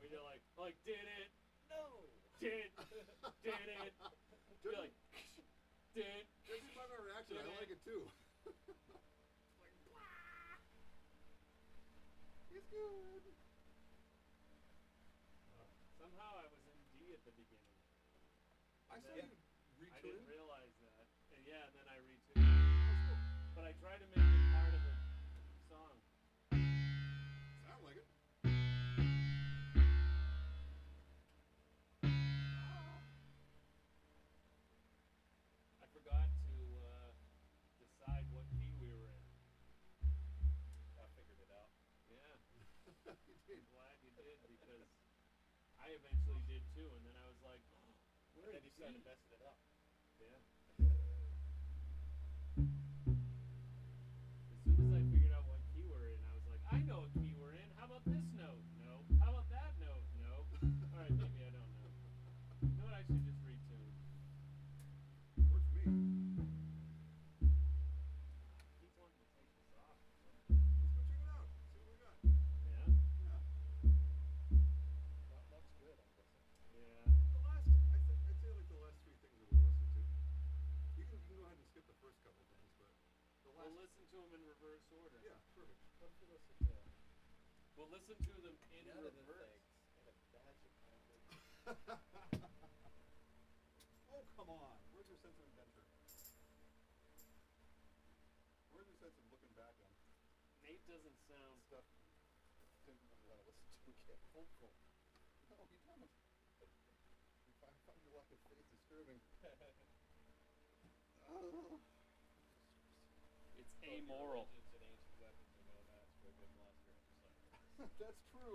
Where you're like, did it? No. Did it? You're like, did. Judging by my reaction, I like it too. Like, blah. It's good. Somehow I was in D at the beginning. I saw Then you I retuned. didn't realize that. And yeah, and then I retuned it. But I tried to make it part of the song. Sound like it. I forgot to decide what key we were in. I figured it out. Yeah, You did. I'm glad you did because I eventually did too. And then I was like, oh, we're And in then you started D. messing it up. Yeah. As soon as I figured out what key we're in, I was like, I know what key we're in. How about this note? No. How about that note? No. All right, maybe I don't know. You know what? I should just retune. Works for me. Keep wanting to take this off or something. Let's go check it out. See what we got. Yeah. Yeah. Not much good, I'm guessing. Yeah. The last, I'd say like the last three things that we listened to. You can go ahead and skip the first couple things, but the last. We'll listen to them in reverse order. Yeah, perfect. What if you listen to We'll listen to them in None of the reverse. Things and Imagine Only? Oh, come on. Where's your sense of adventure? Where's your sense of looking back on Nate doesn't sound Stuff you didn't want to listen to again. hopeful? No, you don't. If I find your lack of faith disturbing. it's amoral. Origins and ancient weapons are no match for a good monster exercise. That's true.